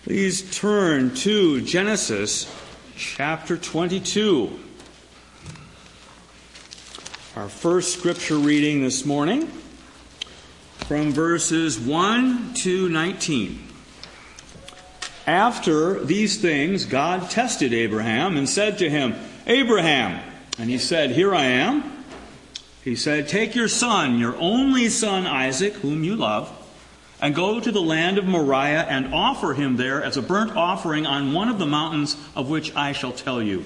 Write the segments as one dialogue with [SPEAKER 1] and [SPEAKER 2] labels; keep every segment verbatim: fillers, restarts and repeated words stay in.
[SPEAKER 1] Please turn to Genesis chapter twenty-two. Our first scripture reading this morning from verses one to nineteen. After these things, God tested Abraham and said to him, "Abraham." And he said, "Here I am." He said, "Take your son, your only son Isaac, whom you love, and go to the land of Moriah and offer him there as a burnt offering on one of the mountains of which I shall tell you."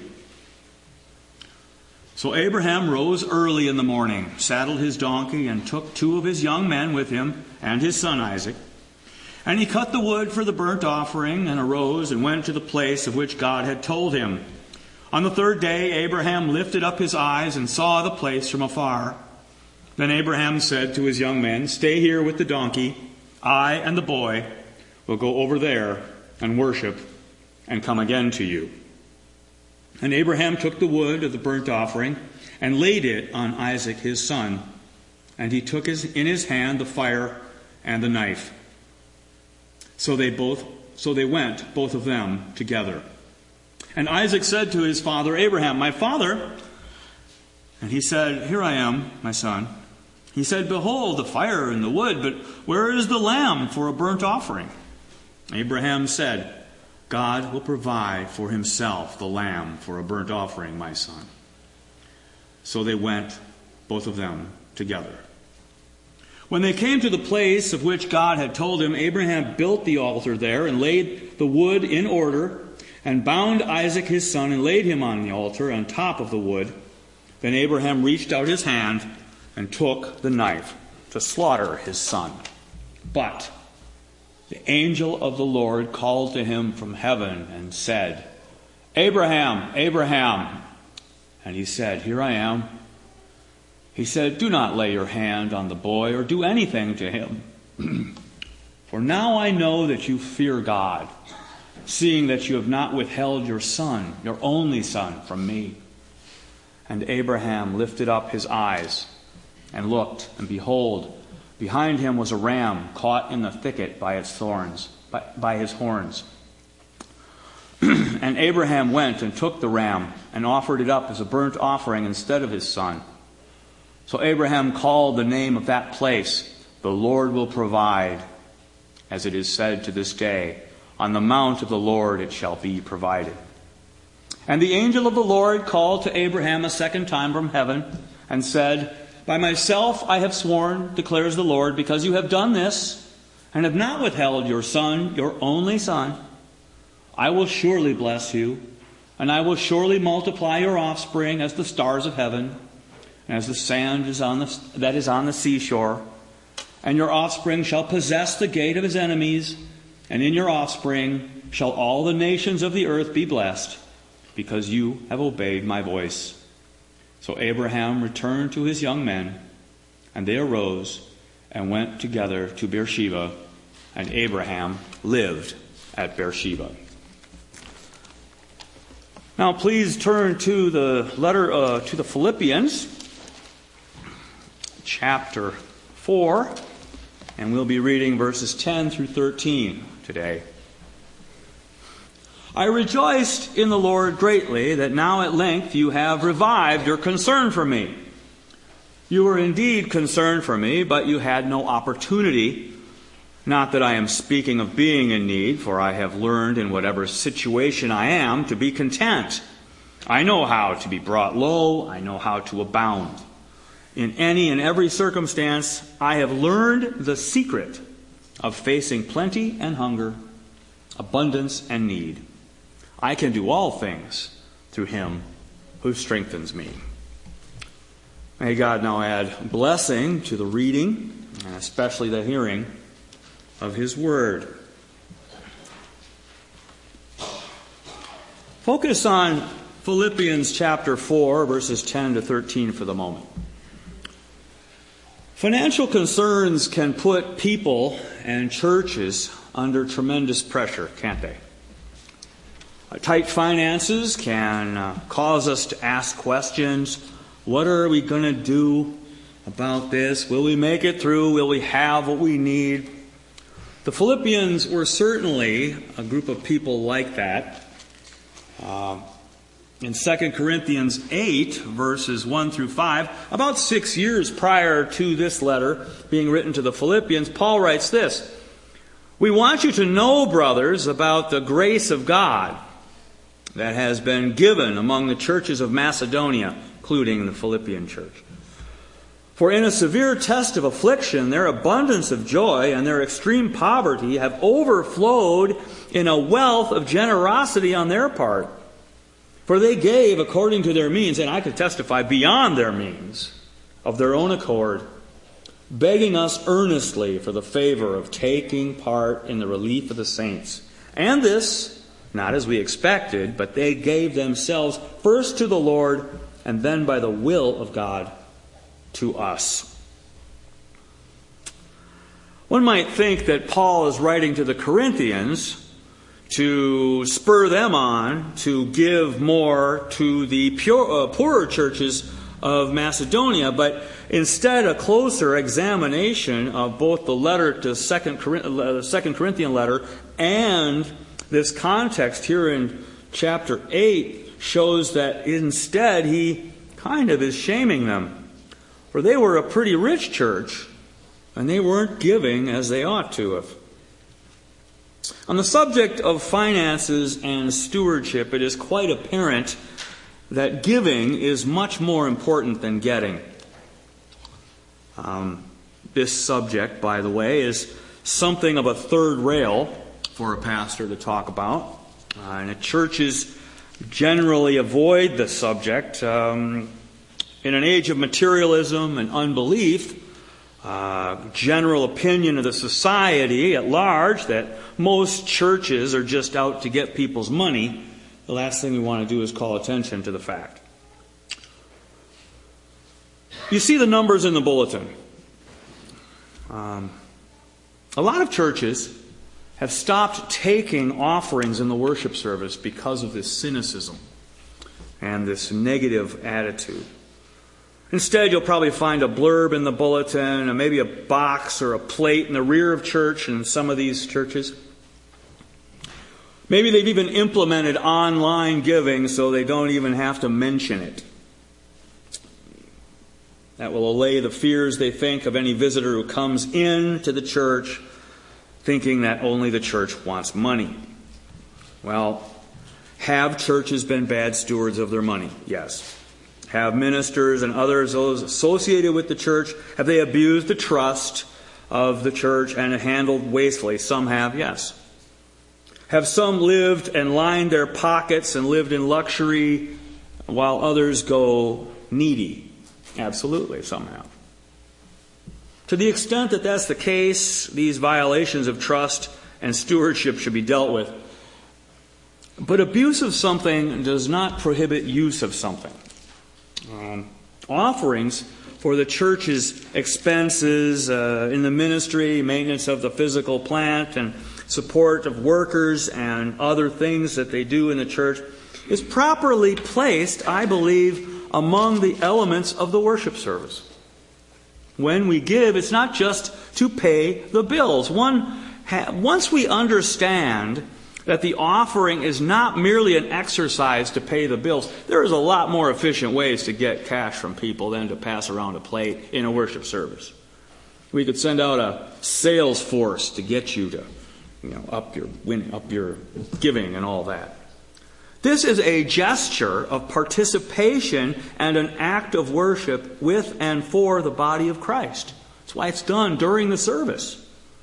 [SPEAKER 1] So Abraham rose early in the morning, saddled his donkey, and took two of his young men with him and his son Isaac. And he cut the wood for the burnt offering and arose and went to the place of which God had told him. On the third day Abraham lifted up his eyes and saw the place from afar. Then Abraham said to his young men, "Stay here with the donkey. I and the boy will go over there and worship and come again to you." And Abraham took the wood of the burnt offering and laid it on Isaac his son. And he took his, in his hand the fire and the knife. So they both, so they went, both of them, together. And Isaac said to his father Abraham, "My father." And he said, "Here I am, my son." He said, "Behold, the fire and the wood, but where is the lamb for a burnt offering?" Abraham said, "God will provide for himself the lamb for a burnt offering, my son." So they went, both of them, together. When they came to the place of which God had told him, Abraham built the altar there and laid the wood in order and bound Isaac his son and laid him on the altar on top of the wood. Then Abraham reached out his hand and took the knife to slaughter his son. But the angel of the Lord called to him from heaven and said, "Abraham, Abraham." And he said, "Here I am." He said, "Do not lay your hand on the boy or do anything to him. For now I know that you fear God, seeing that you have not withheld your son, your only son, from me." And Abraham lifted up his eyes and looked, and behold, behind him was a ram caught in the thicket by its thorns, by, by his horns. And Abraham went and took the ram and offered it up as a burnt offering instead of his son. So Abraham called the name of that place, "The Lord will provide," as it is said to this day, "On the mount of the Lord it shall be provided." And the angel of the Lord called to Abraham a second time from heaven and said, "By myself I have sworn, declares the Lord, because you have done this and have not withheld your son, your only son, I will surely bless you, and I will surely multiply your offspring as the stars of heaven, and as the sand is on the, that is on the seashore. And your offspring shall possess the gate of his enemies, and in your offspring shall all the nations of the earth be blessed, because you have obeyed my voice." So Abraham returned to his young men, and they arose and went together to Beersheba, and Abraham lived at Beersheba. Now please turn to the letter uh, to the Philippians, chapter four, and we'll be reading verses ten through thirteen today. "I rejoiced in the Lord greatly that now at length you have revived your concern for me. You were indeed concerned for me, but you had no opportunity. Not that I am speaking of being in need, for I have learned in whatever situation I am to be content. I know how to be brought low. I know how to abound. In any and every circumstance, I have learned the secret of facing plenty and hunger, abundance and need. I can do all things through him who strengthens me." May God now add blessing to the reading, and especially the hearing of his word. Focus on Philippians chapter four, verses ten to thirteen for the moment. Financial concerns can put people and churches under tremendous pressure, can't they? Tight finances can uh, cause us to ask questions. What are we going to do about this? Will we make it through? Will we have what we need? The Philippians were certainly a group of people like that. Uh, in Second Corinthians eight, verses one through five, about six years prior to this letter being written to the Philippians, Paul writes this: "We want you to know, brothers, about the grace of God that has been given among the churches of Macedonia," including the Philippian church. "For in a severe test of affliction, their abundance of joy and their extreme poverty have overflowed in a wealth of generosity on their part. For they gave according to their means," and I could testify beyond their means, "of their own accord, begging us earnestly for the favor of taking part in the relief of the saints. And this, not as we expected, but they gave themselves first to the Lord, and then by the will of God to us." One might think that Paul is writing to the Corinthians to spur them on to give more to the pure, uh, poorer churches of Macedonia, but instead a closer examination of both the letter to Second uh, Second Corinthian letter and this context here in chapter eight shows that instead he kind of is shaming them. For they were a pretty rich church, and they weren't giving as they ought to have. On the subject of finances and stewardship, it is quite apparent that giving is much more important than getting. Um, this subject, by the way, is something of a third rail for a pastor to talk about. Uh, and the churches generally avoid the subject. Um, in an age of materialism and unbelief, uh, general opinion of the society at large that most churches are just out to get people's money, the last thing we want to do is call attention to the fact. You see the numbers in the bulletin. Um, a lot of churches have stopped taking offerings in the worship service because of this cynicism and this negative attitude. Instead, you'll probably find a blurb in the bulletin, or maybe a box or a plate in the rear of church in some of these churches. Maybe they've even implemented online giving so they don't even have to mention it. That will allay the fears, they think, of any visitor who comes in to the church thinking that only the church wants money. Well, have churches been bad stewards of their money? Yes. Have ministers and others, those associated with the church, have they abused the trust of the church and handled wastefully? Some have, yes. Have some lived and lined their pockets and lived in luxury while others go needy? Absolutely, some have. To the extent that that's the case, these violations of trust and stewardship should be dealt with. But abuse of something does not prohibit use of something. Um, offerings for the church's expenses uh, in the ministry, maintenance of the physical plant, and support of workers and other things that they do in the church is properly placed, I believe, among the elements of the worship service. When we give, it's not just to pay the bills. One ha- once we understand that the offering is not merely an exercise to pay the bills, there is a lot more efficient ways to get cash from people than to pass around a plate in a worship service. We could send out a sales force to get you to, you know, up your win, up your giving and all that. This is a gesture of participation and an act of worship with and for the body of Christ. That's why it's done during the service.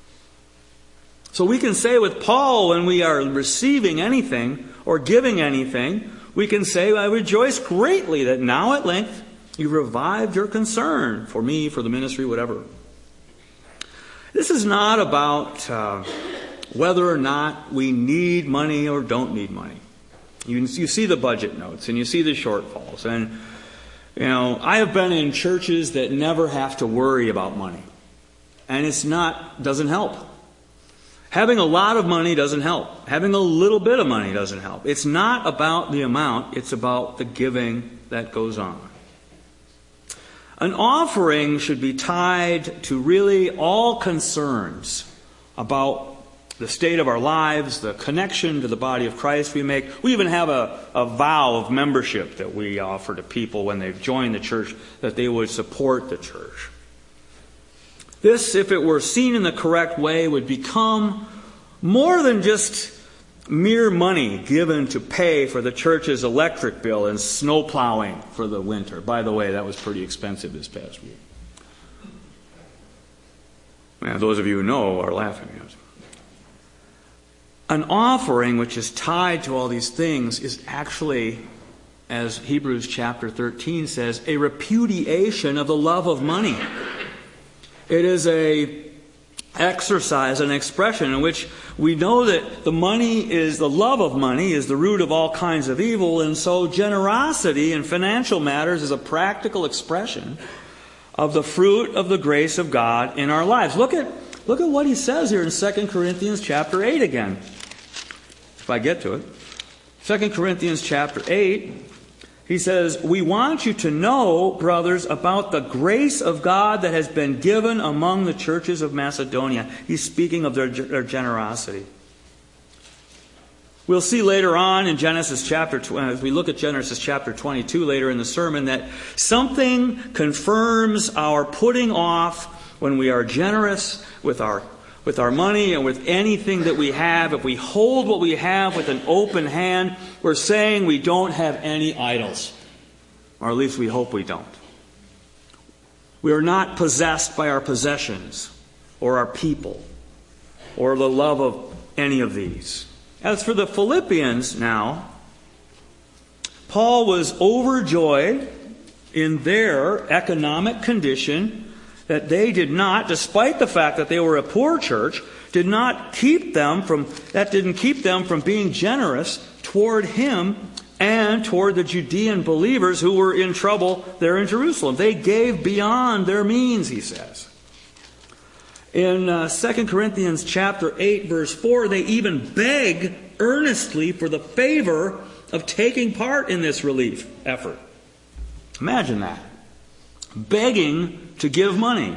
[SPEAKER 1] So we can say with Paul, when we are receiving anything or giving anything, we can say, "I rejoice greatly that now at length you revived your concern for me, for the ministry," whatever. This is not about uh, whether or not we need money or don't need money. You, you see the budget notes and you see the shortfalls. And, you know, I have been in churches that never have to worry about money. And it's not, doesn't help. Having a lot of money doesn't help. Having a little bit of money doesn't help. It's not about the amount, it's about the giving that goes on. An offering should be tied to really all concerns about the state of our lives, the connection to the body of Christ we make. We even have a, a vow of membership that we offer to people when they've joined the church, that they would support the church. This, if it were seen in the correct way, would become more than just mere money given to pay for the church's electric bill and snow plowing for the winter. By the way, that was pretty expensive this past week. Now, those of you who know are laughing at us. An offering which is tied to all these things is actually, as Hebrews chapter thirteen says, a repudiation of the love of money. It is a exercise, an expression in which we know that the money is, the love of money is the root of all kinds of evil, and so generosity in financial matters is a practical expression of the fruit of the grace of God in our lives. Look at look at what he says here in Second Corinthians chapter eight again. If I get to it. Second Corinthians chapter eight, he says, "We want you to know, brothers, about the grace of God that has been given among the churches of Macedonia." He's speaking of their, their generosity. We'll see later on in Genesis chapter, as we look at Genesis chapter twenty-two later in the sermon, that something confirms our putting off when we are generous with our with our money and with anything that we have. If we hold what we have with an open hand, we're saying we don't have any idols. Or at least we hope we don't. We are not possessed by our possessions or our people or the love of any of these. As for the Philippians now, Paul was overjoyed in their economic condition that they did not, despite the fact that they were a poor church, did not keep them from, that didn't keep them from being generous toward him and toward the Judean believers who were in trouble there in Jerusalem. They gave beyond their means, he says. In uh, Second Corinthians chapter eight, verse four, they even beg earnestly for the favor of taking part in this relief effort. Imagine that. Begging to give money.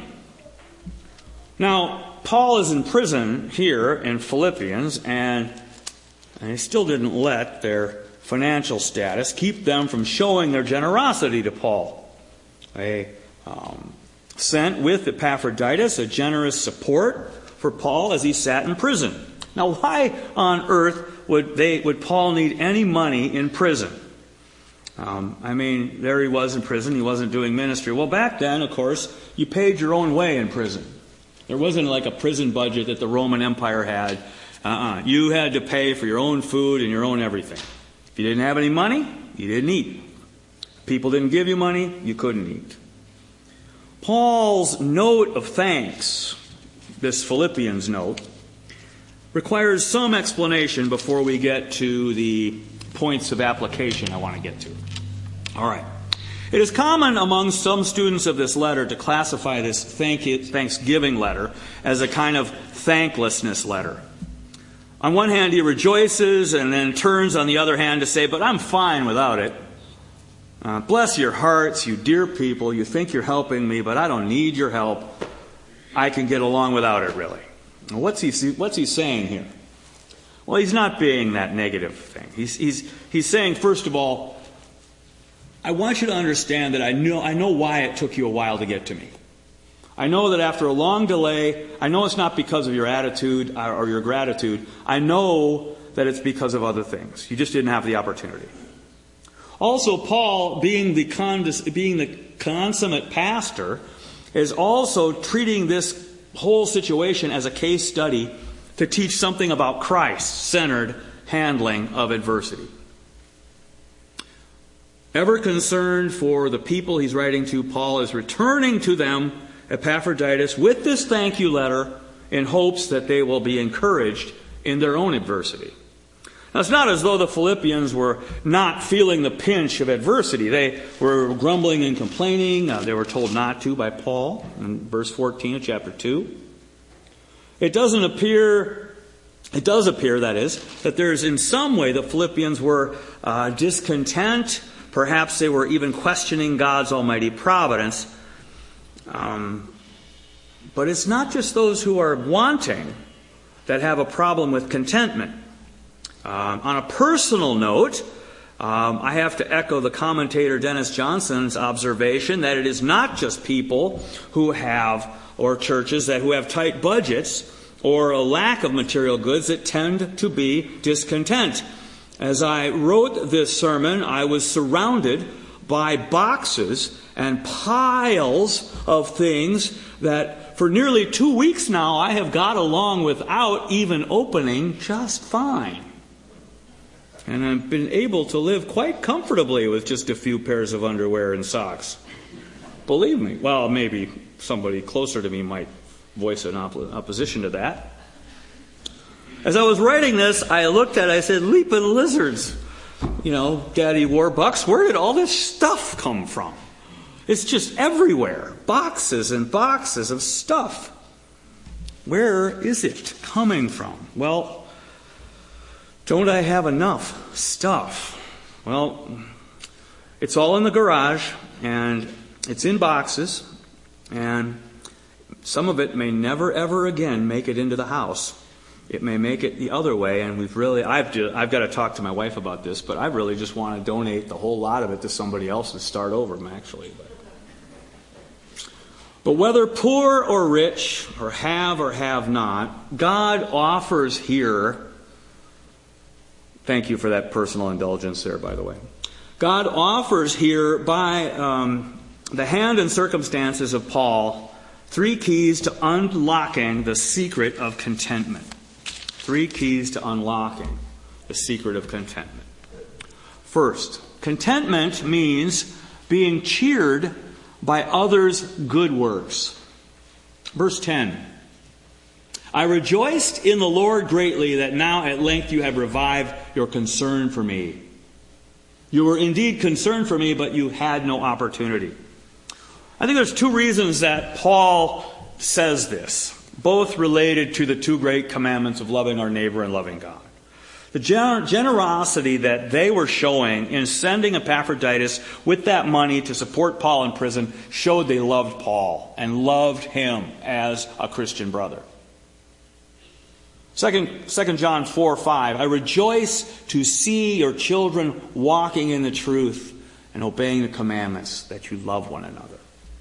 [SPEAKER 1] Now, Paul is in prison here in Philippians, and, and he still didn't let their financial status keep them from showing their generosity to Paul. They um, sent with Epaphroditus a generous support for Paul as he sat in prison. Now, why on earth would they would Paul need any money in prison? Um, I mean, there he was in prison. He wasn't doing ministry. Well, back then, of course, you paid your own way in prison. There wasn't like a prison budget that the Roman Empire had. Uh-uh. You had to pay for your own food and your own everything. If you didn't have any money, you didn't eat. People didn't give you money, you couldn't eat. Paul's note of thanks, this Philippians note, requires some explanation before we get to the points of application I want to get to. All right. It is common among some students of this letter to classify this thank you, Thanksgiving letter as a kind of thanklessness letter. On one hand, he rejoices and then turns on the other hand to say, but I'm fine without it. Uh, bless your hearts, you dear people. You think you're helping me, but I don't need your help. I can get along without it, really. What's he, what's he saying here? Well, he's not being that negative thing. He's, he's, he's saying, first of all, I want you to understand that I know, I know why it took you a while to get to me. I know that after a long delay, I know it's not because of your attitude or your gratitude. I know that it's because of other things. You just didn't have the opportunity. Also, Paul, being the, condes- being the consummate pastor, is also treating this whole situation as a case study to teach something about Christ-centered handling of adversity. Ever concerned for the people he's writing to, Paul is returning to them Epaphroditus with this thank you letter in hopes that they will be encouraged in their own adversity. Now, it's not as though the Philippians were not feeling the pinch of adversity. They were grumbling and complaining. Uh, they were told not to by Paul in verse fourteen of chapter two. It doesn't appear, it does appear, that is, that there's in some way the Philippians were uh, discontent. Perhaps they were even questioning God's almighty providence. Um, but it's not just those who are wanting that have a problem with contentment. Um, on a personal note, um, I have to echo the commentator Dennis Johnson's observation that it is not just people who have, or churches that who have tight budgets or a lack of material goods that tend to be discontent. As I wrote this sermon, I was surrounded by boxes and piles of things that for nearly two weeks now I have got along without even opening just fine. And I've been able to live quite comfortably with just a few pairs of underwear and socks. Believe me. Well, maybe somebody closer to me might voice an op- opposition to that. As I was writing this, I looked at it, I said, leaping lizards. You know, Daddy Warbucks, where did all this stuff come from? It's just everywhere. Boxes and boxes of stuff. Where is it coming from? Well, don't I have enough stuff? Well, it's all in the garage, and it's in boxes, and some of it may never, ever again make it into the house. It may make it the other way, and we've really, I've, just, I've got to talk to my wife about this, but I really just want to donate the whole lot of it to somebody else and start over, actually. But, but whether poor or rich, or have or have not, God offers here, thank you for that personal indulgence there, by the way. God offers here, by um, the hand and circumstances of Paul, three keys to unlocking the secret of contentment. Three keys to unlocking the secret of contentment. First, contentment means being cheered by others' good works. Verse ten. I rejoiced in the Lord greatly that now at length you have revived your concern for me. You were indeed concerned for me, but you had no opportunity. I think there's two reasons that Paul says this, both related to the two great commandments of loving our neighbor and loving God. The gener- generosity that they were showing in sending Epaphroditus with that money to support Paul in prison showed they loved Paul and loved him as a Christian brother. Second, Second John four five, I rejoice to see your children walking in the truth and obeying the commandments, that you love one another.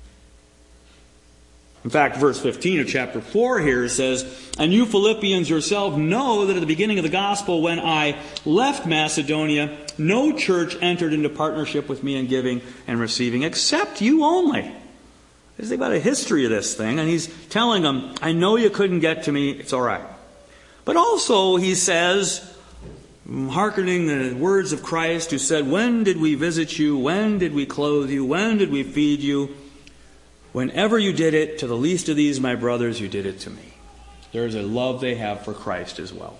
[SPEAKER 1] In fact, verse fifteen of chapter four here says, and you Philippians yourself know that at the beginning of the gospel, when I left Macedonia, no church entered into partnership with me in giving and receiving, except you only. There's about a history of this thing, and he's telling them, I know you couldn't get to me, it's all right. But also, he says, hearkening the words of Christ, who said, when did we visit you? When did we clothe you? When did we feed you? Whenever you did it to the least of these, my brothers, you did it to me. There is a love they have for Christ as well.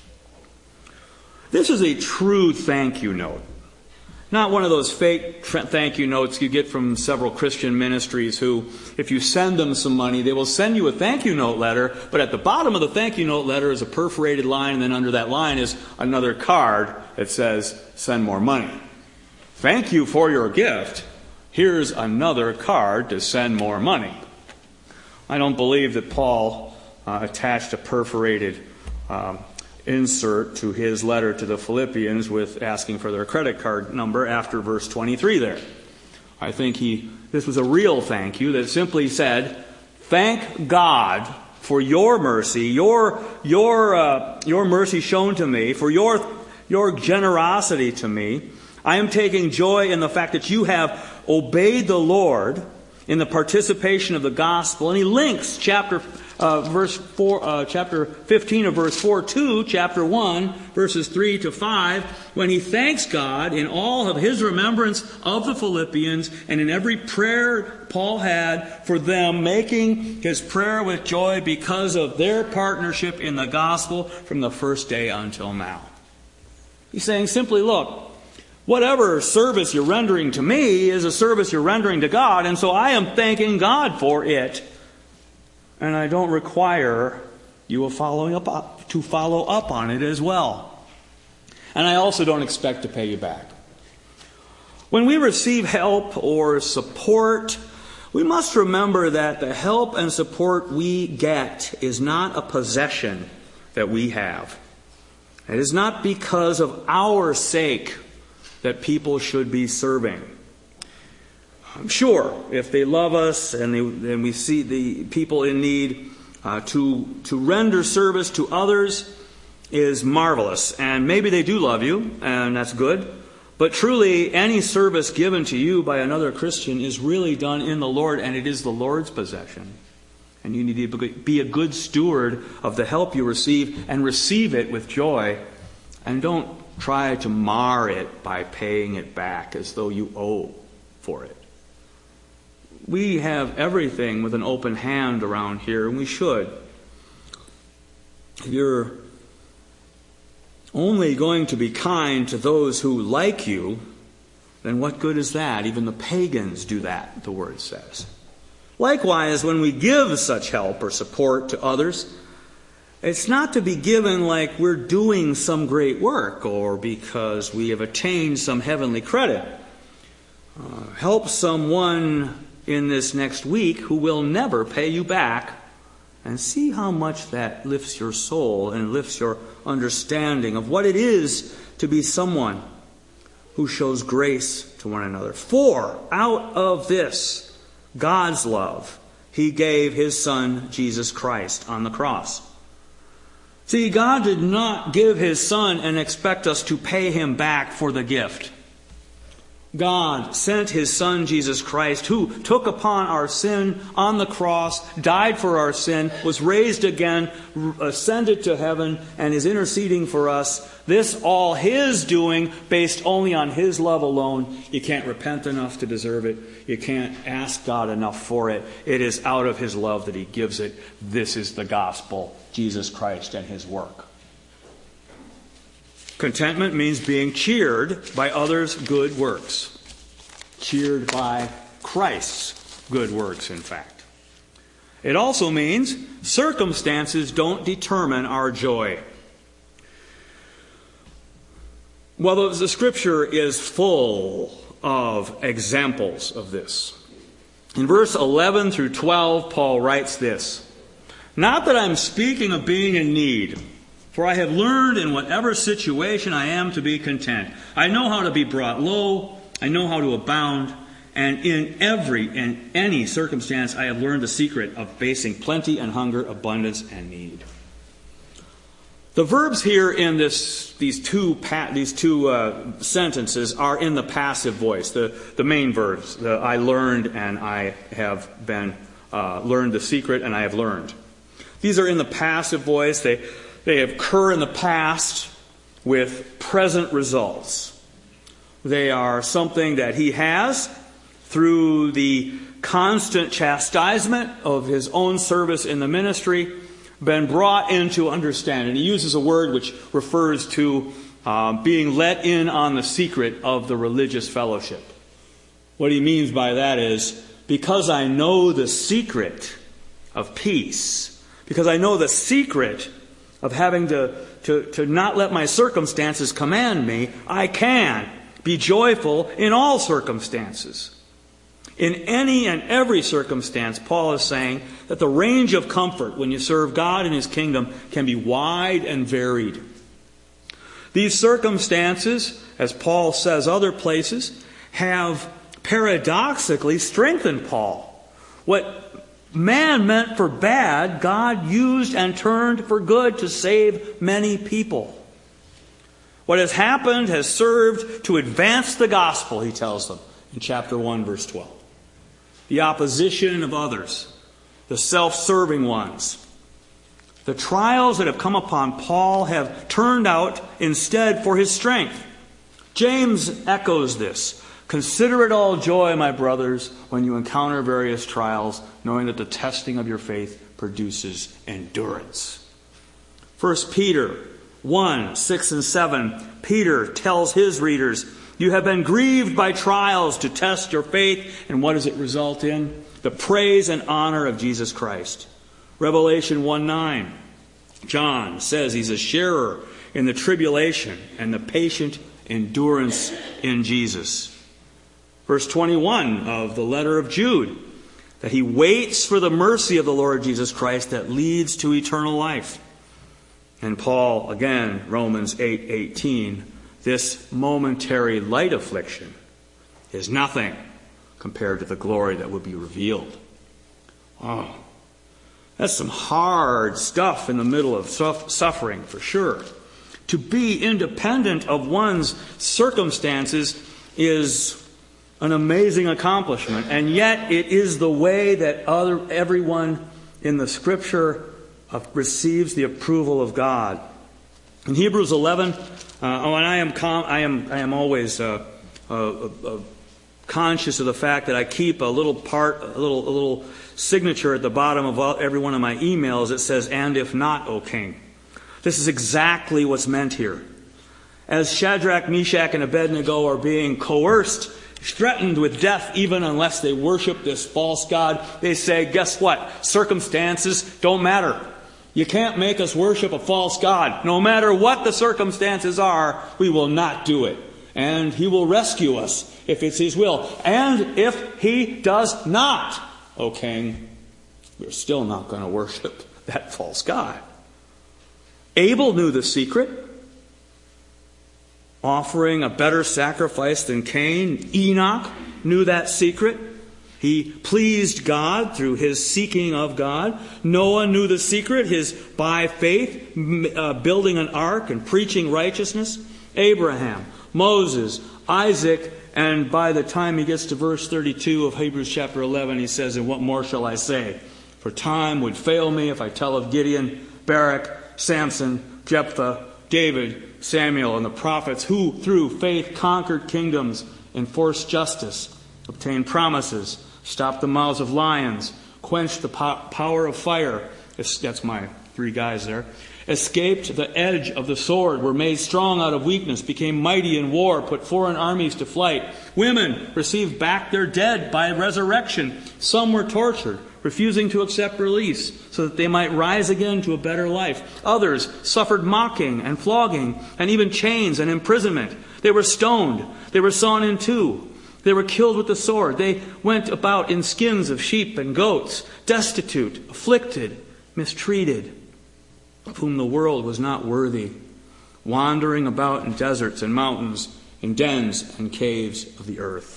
[SPEAKER 1] This is a true thank you note. Not one of those fake thank you notes you get from several Christian ministries who, if you send them some money, they will send you a thank you note letter, but at the bottom of the thank you note letter is a perforated line, and then under that line is another card that says, send more money. Thank you for your gift. Here's another card to send more money. I don't believe that Paul uh, attached a perforated um, insert to his letter to the Philippians with asking for their credit card number after verse twenty-three there. I think he this was a real thank you that simply said, thank God for your mercy, your your uh, your mercy shown to me, for your your generosity to me. I am taking joy in the fact that you have obeyed the Lord in the participation of the gospel. And he links chapter uh, verse four, uh, chapter fifteen of verse four to chapter one, verses three to five, when he thanks God in all of his remembrance of the Philippians and in every prayer Paul had for them, making his prayer with joy because of their partnership in the gospel from the first day until now. He's saying simply, look, whatever service you're rendering to me is a service you're rendering to God, and so I am thanking God for it. And I don't require you following up, to follow up on it as well. And I also don't expect to pay you back. When we receive help or support, we must remember that the help and support we get is not a possession that we have. It is not because of our sake that people should be serving. I'm sure if they love us and, they, and we see the people in need, uh, to, to render service to others is marvelous. And maybe they do love you, and that's good. But truly, any service given to you by another Christian is really done in the Lord, and it is the Lord's possession. And you need to be a good steward of the help you receive and receive it with joy. And don't try to mar it by paying it back as though you owe for it. We have everything with an open hand around here, and we should. If you're only going to be kind to those who like you, then what good is that? Even the pagans do that, the Word says. Likewise, when we give such help or support to others, it's not to be given like we're doing some great work or because we have attained some heavenly credit. Uh, help someone in this next week who will never pay you back, and see how much that lifts your soul and lifts your understanding of what it is to be someone who shows grace to one another. For out of this, God's love, He gave His Son, Jesus Christ, on the cross. See, God did not give His Son and expect us to pay Him back for the gift. God sent His Son, Jesus Christ, who took upon our sin on the cross, died for our sin, was raised again, ascended to heaven, and is interceding for us. This all His doing, based only on His love alone. You can't repent enough to deserve it. You can't ask God enough for it. It is out of His love that He gives it. This is the gospel, Jesus Christ and His work. Contentment means being cheered by others' good works. Cheered by Christ's good works, in fact. It also means circumstances don't determine our joy. Well, the Scripture is full of examples of this. In verse eleven through twelve, Paul writes this: "Not that I'm speaking of being in need, for I have learned in whatever situation I am to be content. I know how to be brought low, I know how to abound, and in every and any circumstance I have learned the secret of facing plenty and hunger, abundance and need." The verbs here in this, these two pa- these two uh, sentences are in the passive voice, the, the main verbs. The I learned and I have been uh, learned the secret and I have learned. These are in the passive voice. They they occur in the past with present results. They are something that he has through the constant chastisement of his own service in the ministry, been brought into understanding. He uses a word which refers to uh, being let in on the secret of the religious fellowship. What he means by that is, because I know the secret of peace, because I know the secret of having to, to, to not let my circumstances command me, I can be joyful in all circumstances. In any and every circumstance, Paul is saying that the range of comfort when you serve God and His kingdom can be wide and varied. These circumstances, as Paul says other places, have paradoxically strengthened Paul. What man meant for bad, God used and turned for good to save many people. What has happened has served to advance the gospel, he tells them in chapter one, verse twelve. The opposition of others, the self-serving ones. The trials that have come upon Paul have turned out instead for his strength. James echoes this. "Consider it all joy, my brothers, when you encounter various trials, knowing that the testing of your faith produces endurance." First Peter one, six and seven, Peter tells his readers, "You have been grieved by trials to test your faith." And what does it result in? The praise and honor of Jesus Christ. Revelation one nine. John says he's a sharer in the tribulation and the patient endurance in Jesus. Verse twenty-one of the letter of Jude, that he waits for the mercy of the Lord Jesus Christ that leads to eternal life. And Paul, again, Romans eight eighteen, this momentary light affliction is nothing compared to the glory that will be revealed. Oh, that's some hard stuff in the middle of suffering, for sure. To be independent of one's circumstances is an amazing accomplishment, and yet it is the way that other everyone in the Scripture uh, receives the approval of God. In Hebrews eleven, uh, oh, and I am com- I am I am always uh, uh, uh, conscious of the fact that I keep a little part, a little a little signature at the bottom of all, every one of my emails that says, "And if not, O King." This is exactly what's meant here. As Shadrach, Meshach, and Abednego are being coerced, threatened with death even unless they worship this false god, they say, guess what? Circumstances don't matter. You can't make us worship a false god. No matter what the circumstances are, we will not do it. And He will rescue us if it's His will. And if He does not, O King, we're still not going to worship that false god. Abel knew the secret, offering a better sacrifice than Cain. Enoch knew that secret. He pleased God through his seeking of God. Noah knew the secret, his by faith uh, building an ark and preaching righteousness. Abraham, Moses, Isaac, and by the time he gets to verse thirty-two of Hebrews chapter eleven, he says, "And what more shall I say? For time would fail me if I tell of Gideon, Barak, Samson, Jephthah, David, Samuel, and the prophets, who through faith conquered kingdoms, enforced justice, obtained promises, stopped the mouths of lions, quenched the po- power of fire." That's my three guys there. "Escaped the edge of the sword, were made strong out of weakness, became mighty in war, put foreign armies to flight. Women received back their dead by resurrection. Some were tortured, refusing to accept release, so that they might rise again to a better life. Others suffered mocking and flogging, and even chains and imprisonment. They were stoned. They were sawn in two. They were killed with the sword. They went about in skins of sheep and goats, destitute, afflicted, mistreated, of whom the world was not worthy, wandering about in deserts and mountains, in dens and caves of the earth."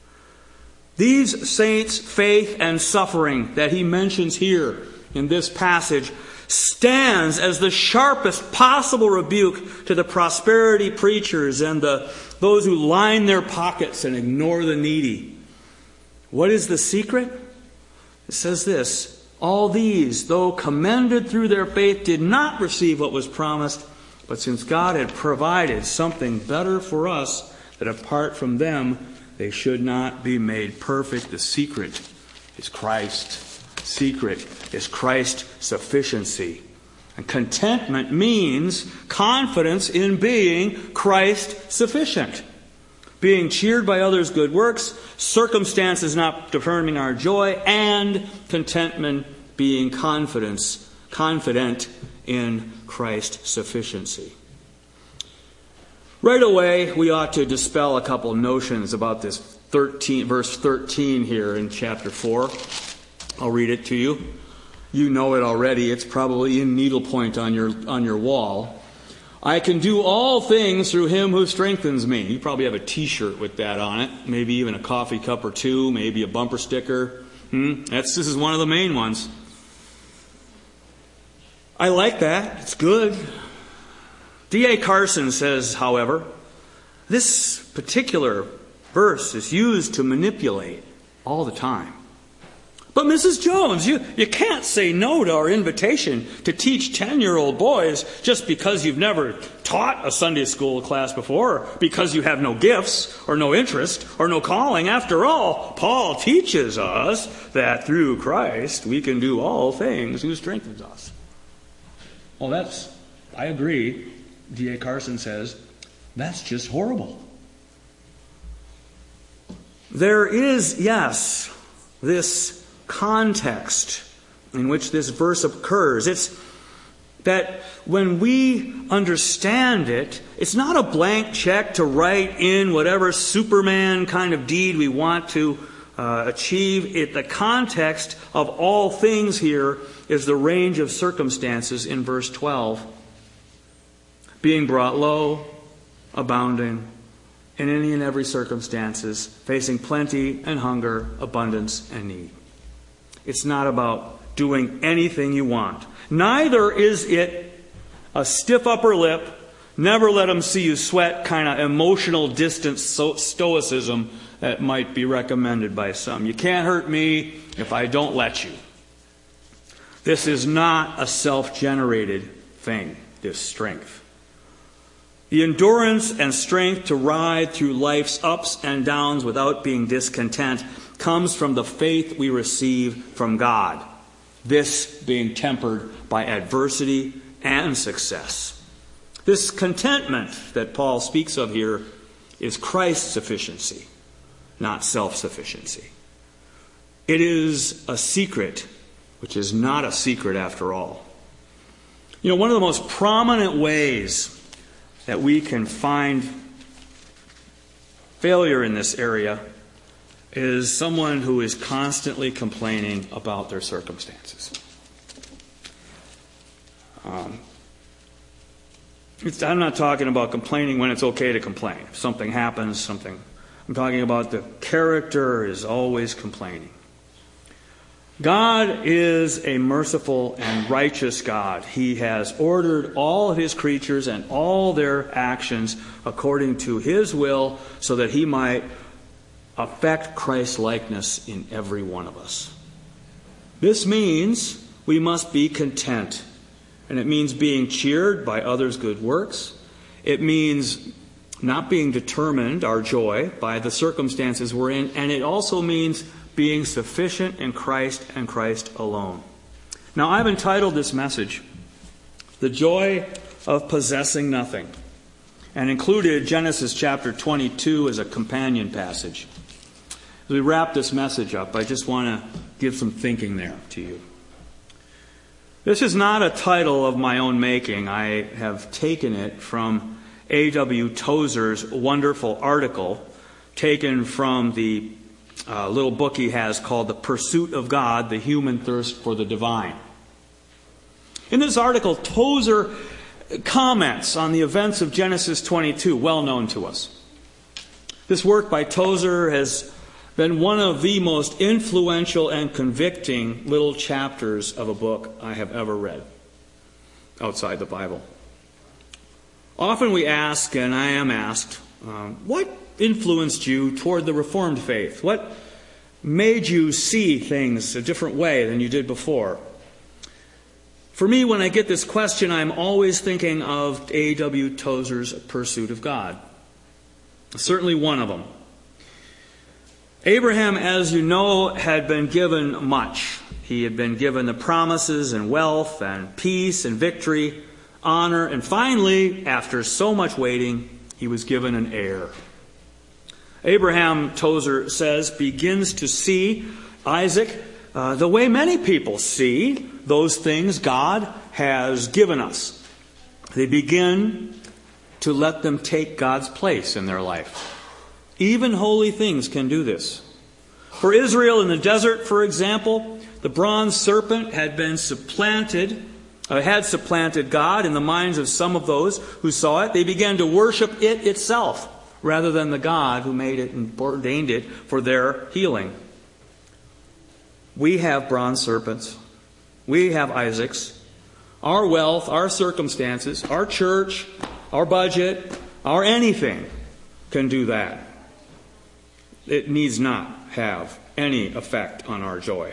[SPEAKER 1] These saints' faith and suffering that he mentions here in this passage stands as the sharpest possible rebuke to the prosperity preachers and the those who line their pockets and ignore the needy. What is the secret? It says this: "All these, though commended through their faith, did not receive what was promised, but since God had provided something better for us, that apart from them they should not be made perfect." The secret is Christ. Secret is Christ's sufficiency. And contentment means confidence in being Christ sufficient. Being cheered by others' good works, circumstances not determining our joy, and contentment being confidence, confident in Christ's sufficiency. Right away, we ought to dispel a couple of notions about this thirteen, verse thirteen here in chapter four. I'll read it to you. You know it already. It's probably in needlepoint on your on your wall. "I can do all things through Him who strengthens me." You probably have a T-shirt with that on it. Maybe even a coffee cup or two. Maybe a bumper sticker. Hmm? That's this is one of the main ones. I like that. It's good. D A Carson says, however, this particular verse is used to manipulate all the time. "But Missus Jones, you, you can't say no to our invitation to teach ten-year-old boys just because you've never taught a Sunday school class before, or because you have no gifts, or no interest, or no calling. After all, Paul teaches us that through Christ we can do all things who strengthens us." Well, that's, I agree. D A Carson says, that's just horrible. There is, yes, this context in which this verse occurs. It's that when we understand it, it's not a blank check to write in whatever Superman kind of deed we want to uh, achieve. It, the context of all things here is the range of circumstances in verse twelve. being brought low, abounding, in any and every circumstances, facing plenty and hunger, abundance and need. It's not about doing anything you want. Neither is it a stiff upper lip, never let them see you sweat, kind of emotional distance stoicism that might be recommended by some. You can't hurt me if I don't let you. This is not a self-generated thing, this strength. The endurance and strength to ride through life's ups and downs without being discontent comes from the faith we receive from God. This being tempered by adversity and success. This contentment that Paul speaks of here is Christ's sufficiency, not self-sufficiency. It is a secret, which is not a secret after all. You know, one of the most prominent ways that we can find failure in this area is someone who is constantly complaining about their circumstances. Um, it's, I'm not talking about complaining when it's okay to complain. If something happens, something. I'm talking about the character is always complaining. God is a merciful and righteous God. He has ordered all of His creatures and all their actions according to His will so that He might affect Christ's likeness in every one of us. This means we must be content. And it means being cheered by others' good works. It means not being determined, our joy, by the circumstances we're in. And it also means being sufficient in Christ and Christ alone. Now, I've entitled this message, The Joy of Possessing Nothing, and included Genesis chapter twenty-two as a companion passage. As we wrap this message up, I just want to give some thinking there to you. This is not a title of my own making. I have taken it from A W Tozer's wonderful article, taken from the uh, little book he has called The Pursuit of God, The Human Thirst for the Divine. In this article, Tozer comments on the events of Genesis twenty-two, well known to us. This work by Tozer has been one of the most influential and convicting little chapters of a book I have ever read outside the Bible. Often we ask, and I am asked, um, what influenced you toward the Reformed faith? What made you see things a different way than you did before? For me, when I get this question, I'm always thinking of A W Tozer's Pursuit of God. Certainly one of them. Abraham, as you know, had been given much. He had been given the promises and wealth and peace and victory, honor, and finally, after so much waiting, he was given an heir. Abraham, Tozer says, begins to see Isaac uh, the way many people see those things God has given us. They begin to let them take God's place in their life. Even holy things can do this. For Israel in the desert, for example, the bronze serpent had been supplanted, uh, had supplanted God in the minds of some of those who saw it. They began to worship it itself rather than the God who made it and ordained it for their healing. We have bronze serpents. We have Isaacs. Our wealth, our circumstances, our church, our budget, our anything can do that. It needs not have any effect on our joy.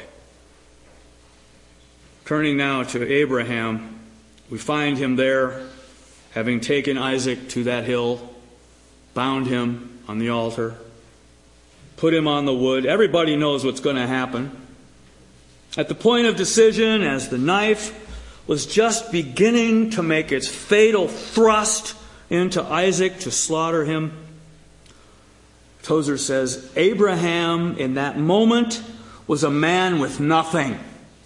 [SPEAKER 1] Turning now to Abraham, we find him there, having taken Isaac to that hill, bound him on the altar, put him on the wood. Everybody knows what's going to happen. At the point of decision, as the knife was just beginning to make its fatal thrust into Isaac to slaughter him, Tozer says, Abraham in that moment was a man with nothing.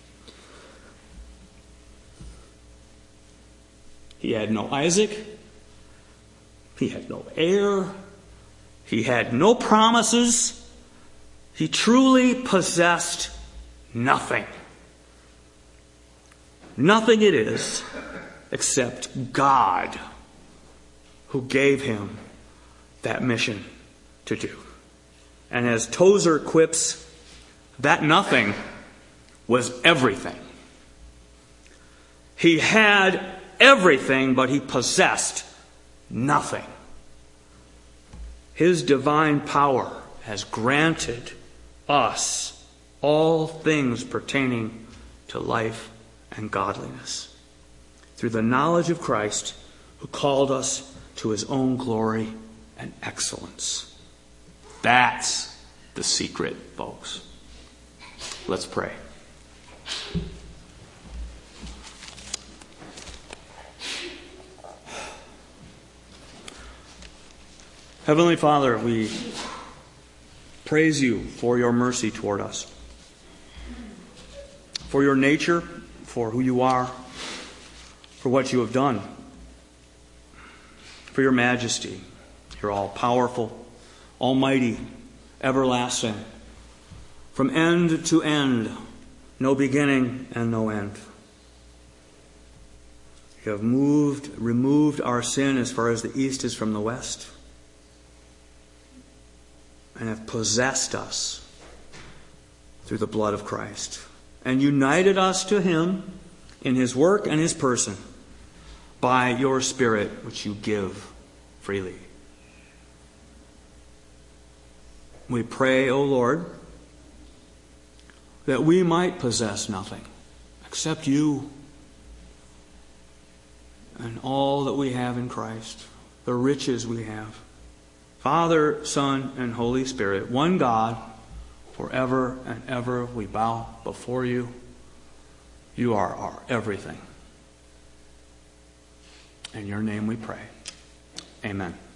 [SPEAKER 1] He had no Isaac. He had no heir. He had no promises. He truly possessed nothing. Nothing it is except God who gave him that mission to do. And as Tozer quips, that nothing was everything. He had everything, but he possessed nothing. His divine power has granted us all things pertaining to life and godliness through the knowledge of Christ, who called us to his own glory and excellence. That's the secret, folks. Let's pray. Heavenly Father, we praise you for your mercy toward us, for your nature, for who you are, for what you have done, for your majesty. You're all-powerful, almighty, everlasting, from end to end, no beginning and no end. You have moved, removed our sin as far as the east is from the west, and have possessed us through the blood of Christ, and united us to him in his work and his person by your Spirit, which you give freely. We pray, O Lord, that we might possess nothing except you and all that we have in Christ, the riches we have. Father, Son, and Holy Spirit, one God, forever and ever we bow before you. You are our everything. In your name we pray. Amen.